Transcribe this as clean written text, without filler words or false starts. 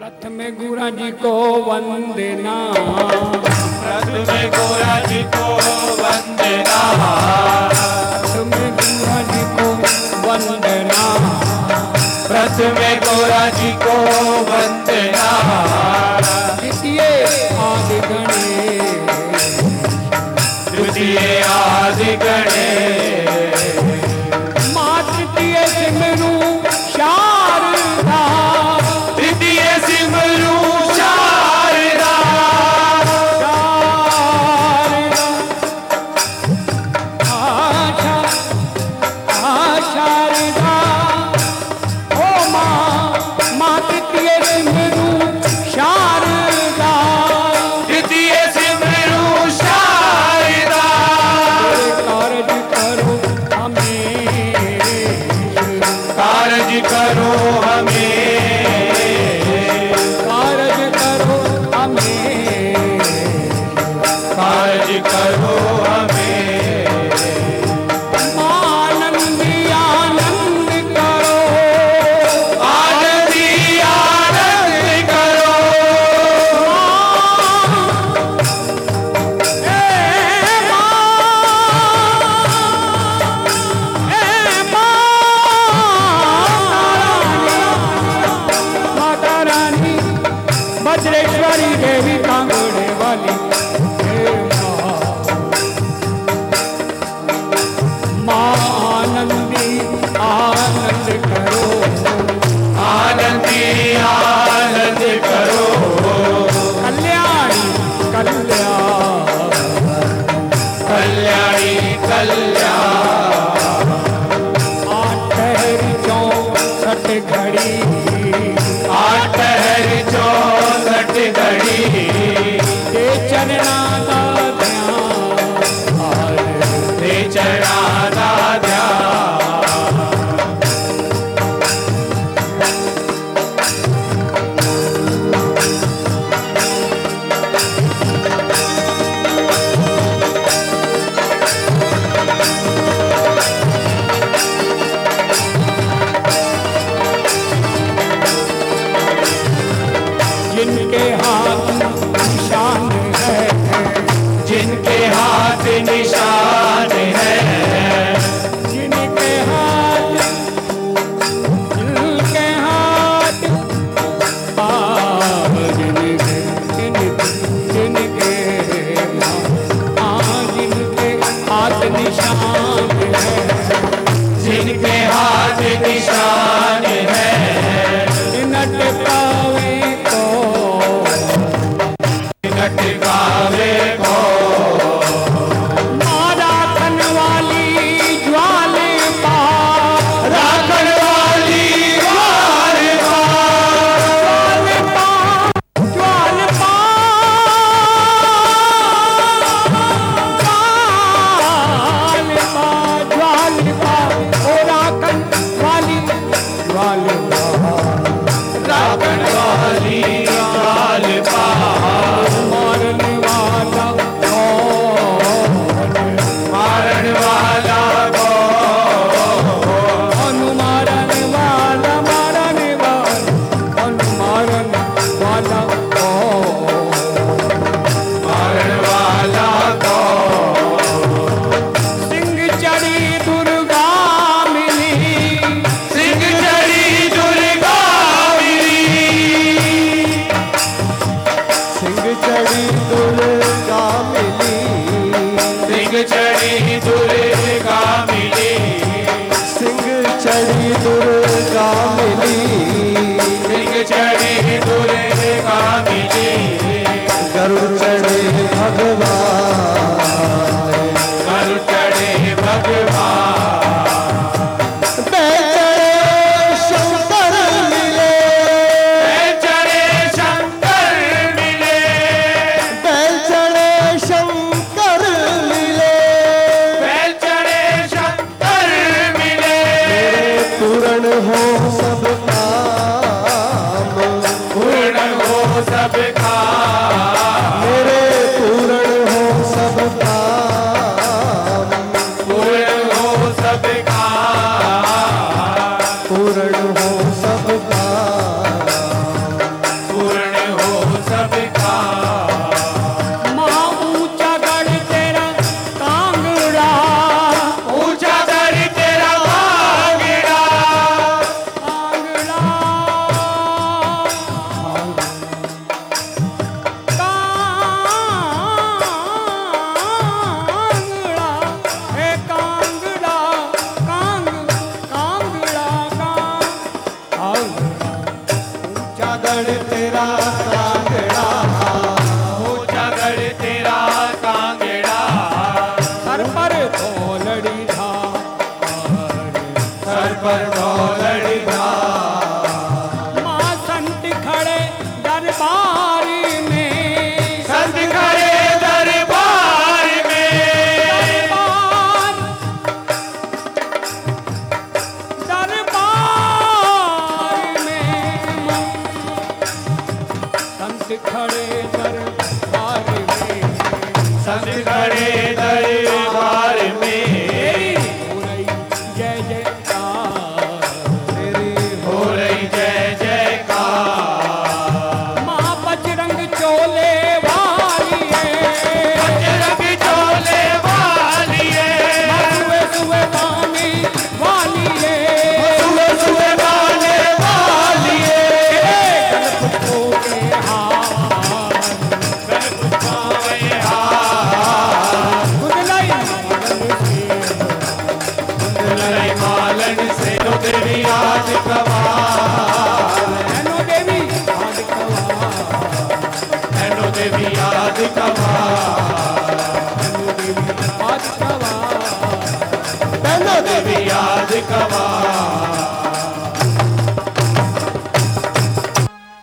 प्रथम गुरु जी को वंदना, प्रथम गुरु जी को वंदना, प्रथम गुरु जी को वंदना, प्रथम गुरु जी को वंदना, द्वितीय आदि गणेश, द्वितीय आदि गणेश, मां तृतीय सिमरू शारदा, तृतीय सिमरू शारदा, शारदा, ओ मां तृतीय सिमरू शारदा, तृतीय सिमरू शारदा, कार्य करो हमें, कार्य करो हमें, कार्य करो हमें, कार्य करो हमें, आनंदी आनंद करो, आनंदी आनंद करो, माता रानी वज्रेश्वरी देवी कांगड़े वाली, मां आनंदी आनंद करो, आनंदी आनंद करो, कल्याणी कल्याण, कल्याणी कल्याण, आठहर 64 घड़ी, आठहर 64 घड़ी, ते चरना दा ध्यान, ते चरणा दा ध्यान, जिनके हाथ निशान है, जिनके हाथ निशान है, जिनके हाथ जिनके हाथ निशान है, जिनके हाथ निशान है, नट पावे को, नट पावे को, राखन वाली ज्वाल पा, राखण वाली वार ज्वाल पा, ज्वाल पा, ज्वाल पा, ओ राखन वाली ज्वाल पा, राखण वाली वार पा, मारने वाला कौन, मारण वाला कौन, अनुमारन वाला, मारने वाला, अनुमारन वाला कौन, मारण वाला कौन, सिंह चढ़ी दुर्गा मिली, सिंह चढ़ी दुर्गा मिली, ऊंचा गढ़ तेरा कांगड़ा, ऊंचा गढ़ तेरा कांगड़ा, सर पर तोलड़ी धार, सर पर ढोलड़ी धार, माँ संत खड़े दरबारी में, संत खड़े दरबार में, दरबार में संत खड़े